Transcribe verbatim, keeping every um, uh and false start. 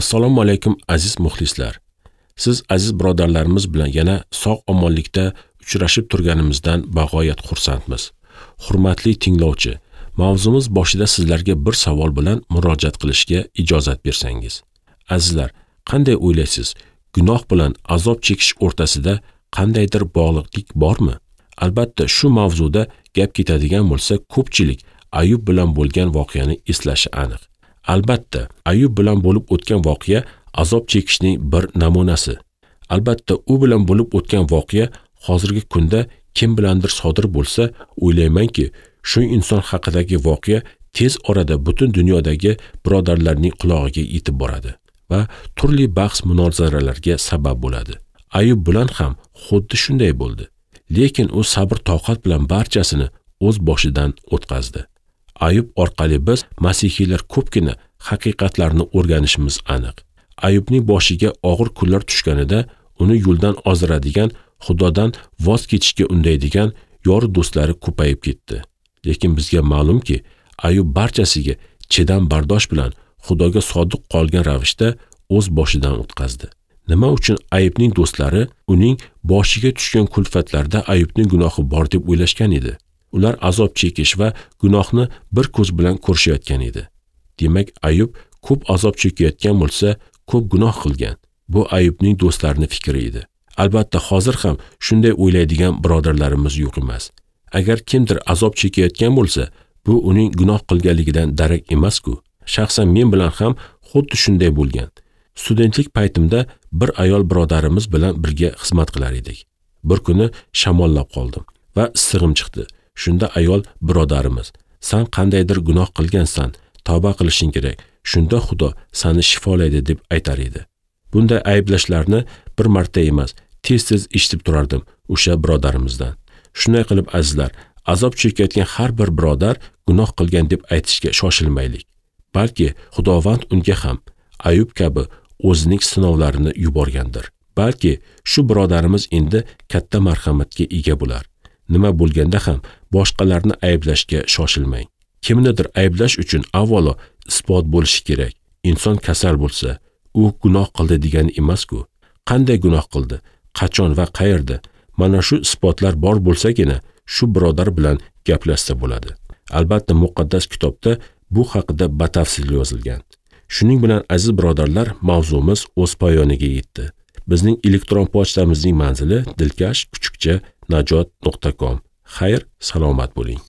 Assalomu alaykum aziz muxlislar. Siz aziz birodarlarimiz bilan yana sog'-omonlikda uchrashib turganimizdan bag'oyat xursandmiz. Hurmatli tinglovchi, mavzumiz boshida sizlarga bir savol bilan murojaat qilishga ijozat bersangiz. Azizlar, qanday o'ylaysiz? Gunoh bilan azob chekish o'rtasida qandaydir bog'liqlik bormi? Albatta, shu mavzuda gap ketadigan bo'lsa, ko'pchilik Ayub bilan bo'lgan voqeani eslashi aniq. Albatta, Ayub bilan bo'lib o'tgan voqea azob chekishning bir namunasi. Albatta, u bilan bo'lib o'tgan voqea hozirgi kunda kim bilandir sodir bo'lsa, o'ylaymanki, shu inson haqidagi voqea tez orada butun dunyodagi birodarlarning qulog'iga yetib boradi va turli bahs-munozaralarga sabab bo'ladi. Ayub bilan ham xuddi shunday bo'ldi. Lekin u sabr toqat bilan barchasini o'z boshidan o'tkazdi. Ayub orqali biz masihiylar ko'pgina haqiqatlarni o'rganishimiz aniq. Ayubning boshiga og'ir kunlar tushganida uni yo'ldan ozdiradigan, Xudodan voz kechishga undaydigan yor do'stlari ko'payib ketdi. Lekin bizga ma'lumki, Ayub barchasiga chidam bardosh bilan Xudoga sodiq qolgan ravishda o'z boshidan o'tkazdi. Nima uchun Ayubning do'stlari uning boshiga tushgan kulfatlarda Ayubning gunohi bor deb o'ylashgan edi? Ular azob chekish va gunohni bir ko'z bilan ko'rishayotgan edi. Demak, Ayub ko'p azob chekayotgan bo'lsa, ko'p gunoh qilgan. Bu Ayubning do'stlarining fikri edi. Albatta, hozir ham shunday o'ylaydigan birodarlarimiz yo'q emas. Agar kimdir azob chekayotgan bo'lsa, bu uning gunoh qilganligidan darak emas-ku. Shaxsan men bilan ham xuddi shunday bo'lgan. Studentlik paytimda bir ayol birodarimiz bilan birga xizmat qilar edik. Bir kuni shamollab qoldim va issig'im chiqdi. Shunda ayol birodarimiz, "Sen qandaydir gunoh qilgansan, tavba qilishing kerak. Shunda Xudo seni shifolaydi" deb aytar edi. Bunday ayblashlarni bir marta emas, tez-tez eshitib turardim o'sha birodarimizdan. Shunday qilib azizlar, azob chekayotgan har bir birodar gunoh qilgan deb aytishga shoshilmaylik. Balki Xudovand unga ham Ayub kabi o'zining sinovlarini yuborgandir. Balki shu birodarimiz endi katta marhamatga ega bo'lar. Nima bo'lganda ham boshqalarni ayblashga shoshilmang. Kimnidir ayblash uchun avvalo isbot bo'lishi kerak. Inson kasal bo'lsa, u gunoh qildi degani emas-ku. Qanday gunoh qildi, qachon va qayerda? Mana shu isbotlar bor bo'lsagina shu birodar bilan gaplashsa bo'ladi. Albatta, muqaddas kitobda bu haqida batafsil yozilgan. Shuning bilan aziz birodarlar, mavzumiz o'z poyoniga yetdi. Bizning elektron pochtamizning manzili dilkash kuchukcha najot nuqta com. Xayr, salomat bo'ling.